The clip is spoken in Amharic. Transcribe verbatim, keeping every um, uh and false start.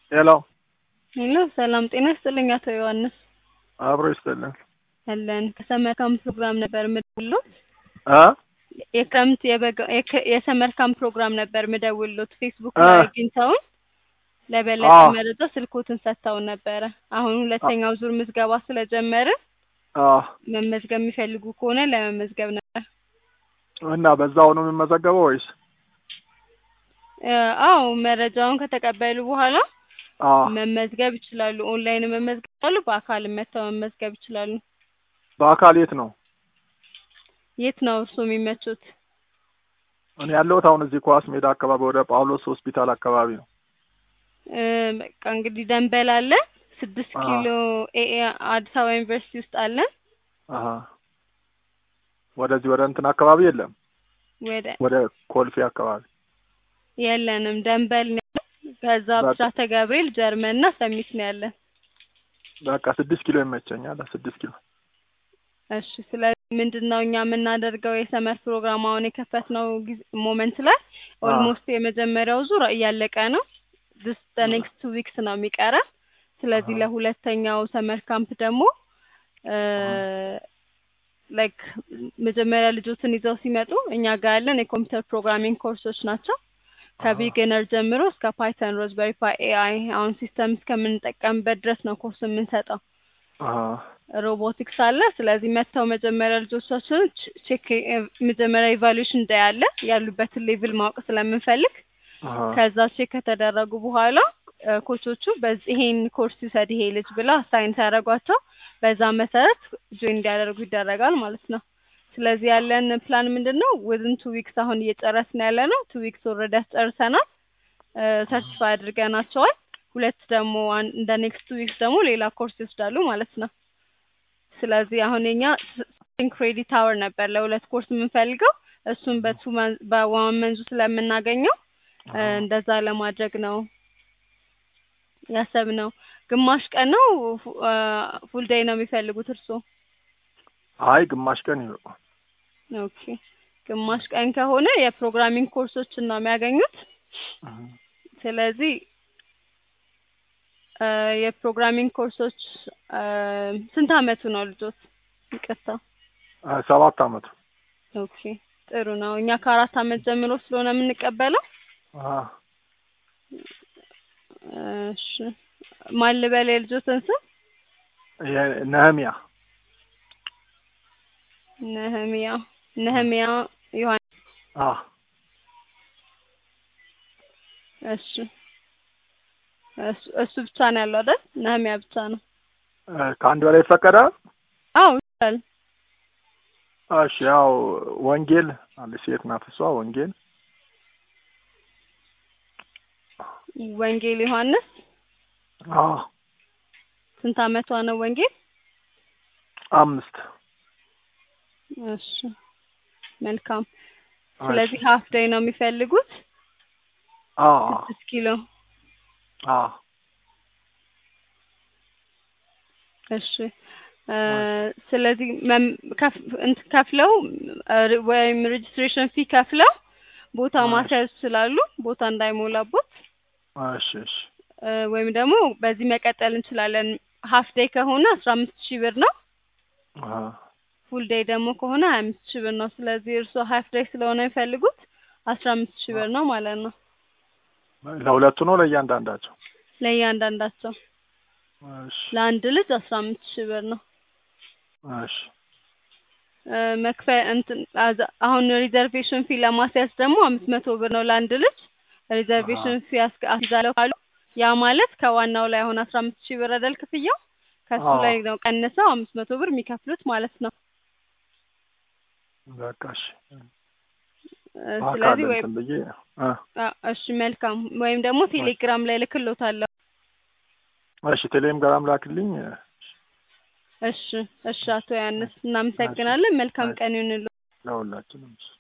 ሄሎ ሄሎ ሰላም ጤና ይስጥልኝ አቶ ዮሐንስ። አብሮ ይስጥልን። አለን ከሰመር ካምፕ ፕሮግራም ነበር ምደውልሎት። አ የክረምት የበጋ የከ- የሰመር ካምፕ ፕሮግራም ነበር ምደውልሎት። ፌስቡክ አ ላይ አግኝተውን ለበለጠ አ መረጃ ስልኮትን ሰጥተውን ነበረ። አሁን ሁለተኛው ዙር ምዝገባ ስለጀመርን አ መመዝገብ የሚፈልጉ ከሆነ ለመመዝገብ ነበር። እና በዛው ነው የምመዘገበው ወይስ? እ፣ አዎ መረጃውን ከተቀበሉ በኋላ አ መመዝገብ ይችላሉ። ኦንላይን መመዝገብ ይችላሉ፣ በአካል መጥተው መመዝገብ ይችላሉ። በአካል የት ነው? የት ነው እርሶ የሚመቹት? እኔ ያለሁት አሁን እዚህ ኳስ ሜዳ አካባቢ ወደ ጳውሎስ ሆስፒታል አካባቢ ነው። እ፣ በቃ እንግዲህ ደንበል አለ፣ ስድስት አ ኪሎ ኤኤ አዲስ አበባ ዩኒቨርሲቲ ውስጥ አለን። አሃ ወደዚህ ወደ እንትን አካባቢ የለም። ወደ ወደ ኮልፌ አካባቢ የለንም፣ ደንበል ነው ያለን። ከዛ በቃ ብስራተ ገብርኤል ጀርመን እና ሰሚት ነው ያለን። በቃ ስድስት ኪሎ ይመቸኛል። ስድስት ኪሎ እሺ፣ ስለዚህ ምንድነው እኛ የምናደርገው የሰመር ፕሮግራም አሁን የከፈትነው ጊዜ ሞመንት ላይ አ ኦልሞስት የመጀመሪያው ዙር እያለቀ ነው። ዲስ ዘ ኔክስት ቱ ዊክስ ነው የሚቀረን። ስለዚህ አሃ ለሁለተኛው ሰመር ካምፕ ደግሞ አሃ ላይክ መጀመሪያ ልጆችን ይዘው ሲመጡ እኛ ጋር ያለን የኮምፒውተር ፕሮግራሚንግ ኮርሶች ናቸው። አሃ ከቢጊነር ጀምሮ እስከ ፓይተን፣ ሮዝበሪ ፓይ፣ ኤአይ አሁን ሲስተም እስከምንጠቀምበት ድረስ ነው ኮርስ የምንሰጠው። አሃ ሮቦቲክስ አለ። ስለዚህ መተው መጀመሪያ ልጆቻችን ቼክ መጀመሪያ ኢቫሉዌሽን ዴይ አለ፣ ያሉበትን ሌቭል ማወቅ ስለምንፈልግ አሃ ከዛ ቼክ ከተደረጉ በኋላ እ፣ ኮቾቹ በዚህ ይሄን ኮርስ ይውሰድ ይሄ ልጅ ብላ አሳይን ሲያደርጓቸው በዛ መሰረት ጆይን እንዲያደርጉ ይደረጋል ማለት ነው። ስለዚህ ያለን ፕላን ምንድነው? ዊዝን ቱ ዊክስ አሁን እየጨረስን ያለ ነው። ቱ ዊክስ ኦልሬዲ አስጨርሰናል፣ ሰርቲፋይ አድርገናቸዋል። ሁለት ደግሞ አን- እንደ ኔክስት ዊክስ ደግሞ ሌላ ኮርስ ይወስዳሉ ማለት ነው። ስለዚህ አሁን የኛ ሲንክ ክሬዲት አወር ነበር ለሁለት ኮርስ የምንፈልገው፣ እሱን በቱ መን- በዋን መንዙ ስለምናገኘው እ፣ አሃ እንደዛ ለማድረግ ነው ያሰብነው። ግማሽ ቀን ነው ፉል ዴይ ነው የሚፈልጉት እርስዎ? አይ ግማሽ ቀን ይበቃል። ኦኬ፣ ግማሽ ቀን ከሆነ የፕሮግራሚንግ ኮርሶችን ነው የሚያገኙት። አሃ ስለዚህ እ፣ የፕሮግራሚንግ ኮርሶች እ፣ ስንት አመቱ ነው ልጆት? ይቅርታ። አ ሰባት አመት ኦኬ፣ ጥሩ ነው። እኛ ከአራት አመት ጀምሮ ስለሆነ የምንቀበለው። አሃ እሺ፣ ማን ልበል የልጆትን ስም? ነህሚያ ነህሚያ ነህሚያ ዮሐንስ። አ እሺ፣ እሱ እሱ ብቻ ነው ያለው አይደል? ነህሚያ ብቻ ነው? ከአንድ በላይ ይፈቀዳል? አዎ ይቻላል። እሺ ያው ወንጌል አንድ ሴት ናት እሷ ወንጌል ወንጌል ዮሐንስ። አ ስንት አመቷ ነው ወንጌል? አምስት እሺ፣ መልካም። እሺ ስለዚህ ሀፍ ዴይ ነው የሚፈልጉት? አ ስድስት ኪሎ። አ እሺ እ፣ እሺ ስለዚህ መም- ከፍ- እንትን ከፍለው እ፣ ወይም ሬጅስትሬሽን ፊ ከፍለው ቦታ እሺ ማስያዝ ይችላሉ፣ ቦታ እንዳይሞላቦት። እሺ እሺ እ፣ ወይም ደግሞ በዚህ መቀጠል እንችላለን። ሀፍ ዴይ ከሆነ አስራ አምስት ሺህ ብር ነው። አ ፉል ዴይ ደግሞ ከሆነ ሀያ አምስት ሺህ ብር ነው። ስለዚህ እርስዎ ሀፍ ዴይ ስለሆነ የሚፈልጉት አስራ አምስት ሺህ ብር ነው ማለት ነው ለሁለቱ ነው ለእያንዳንዳቸው? ለእያንዳንዳቸው። እሺ ለአንድ ልጅ አስራ አምስት ሺህ ብር ነው። እሺ እ፣ መክፈል እንትን አዛ- አሁን ሪዘርቬሽን ፊ ለማስያዝ ደግሞ አምስት መቶ ብር ነው ለአንድ ልጅ። አሃ ሪዘርቬሽን ፊ አስ- አስይዛለሁ ካሉ ያ ማለት ከዋናው ላይ አሁን አስራ አምስት ሺህ ብር አይደል ክፍያው፣ ከሱ አ ላይ ነው ቀንሰው አምስት መቶ ብር የሚከፍሉት ማለት ነው። በቃ እሺ እ፣ በአካል ስለዚህ ወይ እንትን ብዬ አ አ፣ እሺ መልካም። ወይም ደግሞ እሺ ቴሌግራም ላይ ልክሎታለሁ። እሺ ቴሌግራም ላክልኝ። እሺ እሺ፣ አቶ ያንስ እሺ እሺ እናመሰግናለን። መልካም እሺ ቀን ይሁንልዎ። ለሁላችንም።